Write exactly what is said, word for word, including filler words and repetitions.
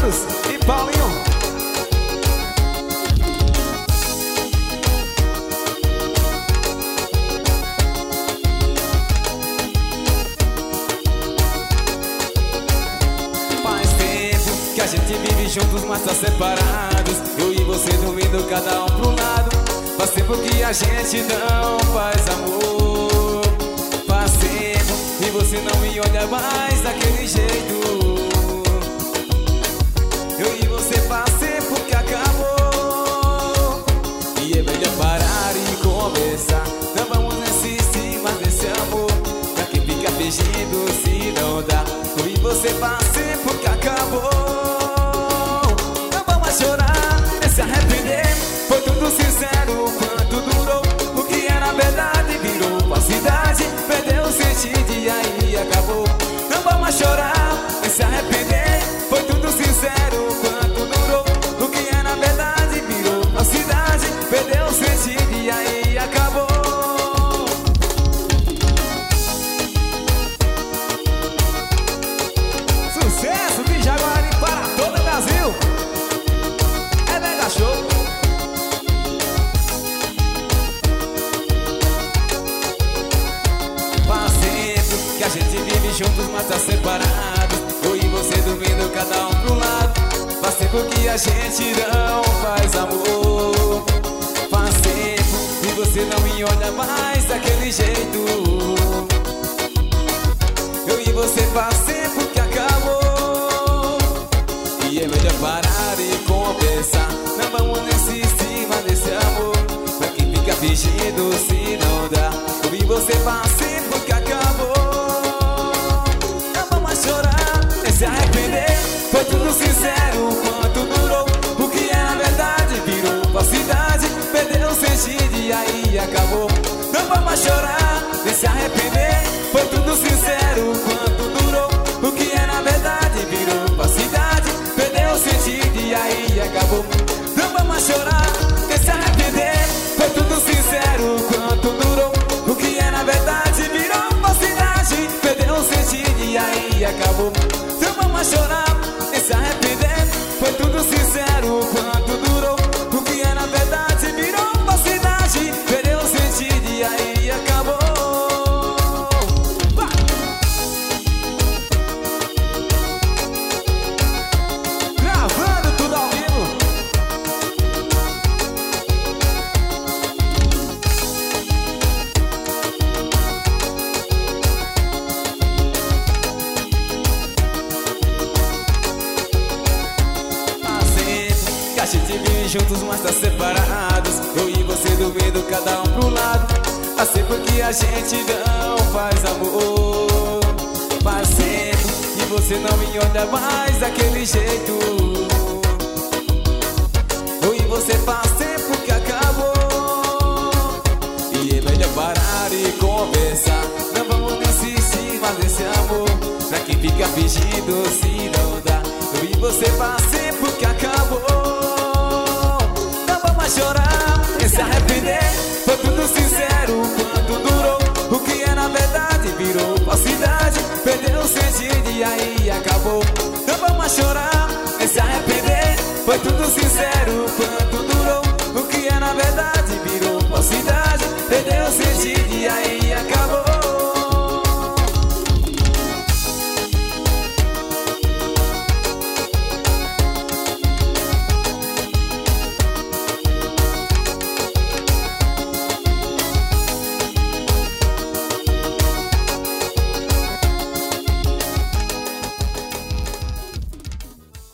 Santos e Paulinho. Faz tempo que a gente vive juntos, mas tá separados. Eu e você dormindo, cada um pro lado. Faz tempo que a gente não faz amor. Faz tempo e você não me olha mais daquele jeito. Eu e você faz tempo que acabou. E é melhor parar e conversar. Não vamos insistir mais nesse amor. Pra quem fica fingindo se não dá. Eu e você faz tempo que acabou. Não vamos chorar, nem se arrepender. Foi tudo sincero quanto durou. O que era verdade virou falsidade. Perdeu o sentido e aí acabou. Não vamos chorar, nem se arrepender. Foi tudo sincero quanto durou. O que era verdade virou falsidade. Perdeu o sentido e aí acabou. Sucesso de Jaguari para todo o Brasil. É mega show. Faz tempo que a gente vive juntos, mas tá separado. Eu e você dormindo, cada um pro lado. Faz tempo que a gente não faz amor. Faz tempo e você não me olha mais daquele jeito. Eu e você faz tempo que acabou. E é melhor parar e conversar. Não vamos insistir mais nesse amor. Pra quem fica fingindo se não dá. Eu e você faz tempo que acabou. Não vamos chorar, nem se arrepender. Foi tudo sincero quanto durou. O que era verdade virou falsidade. Perdeu o sentido e aí acabou. Não vamos chorar, nem se arrepender. Foi tudo sincero quanto durou. O que era verdade virou falsidade. Perdeu o sentido e aí acabou. Não vamos chorar, nem se arrepender. Foi tudo sincero quanto durou. O que era verdade virou falsidade. Perdeu o sentido e aí acabou. Não vamos chorar, nem se arrepender. Foi tudo sincero quanto durou. O que era verdade virou falsidade. Perdeu o sentido e aí acabou. Vai! Gravando tudo ao vivo. Que a gente vive juntos, mas tá separados. Eu e você dormindo, cada um pro lado. Faz tempo que a gente não faz amor. Faz tempo e você não me olha mais daquele jeito. Eu e você faz tempo que acabou. E é melhor parar e conversar. Não vamos insistir mais nesse amor. Pra quem fica fingindo se não dá. Eu e você faz tempo que acabou. Chorar, nem se arrepender. Foi tudo sincero quanto durou. O que era verdade virou falsidade. Perdeu o sentido e aí acabou. Não vamos chorar, nem se arrepender. Foi tudo sincero quanto durou. O que era verdade virou falsidade. Perdeu o sentido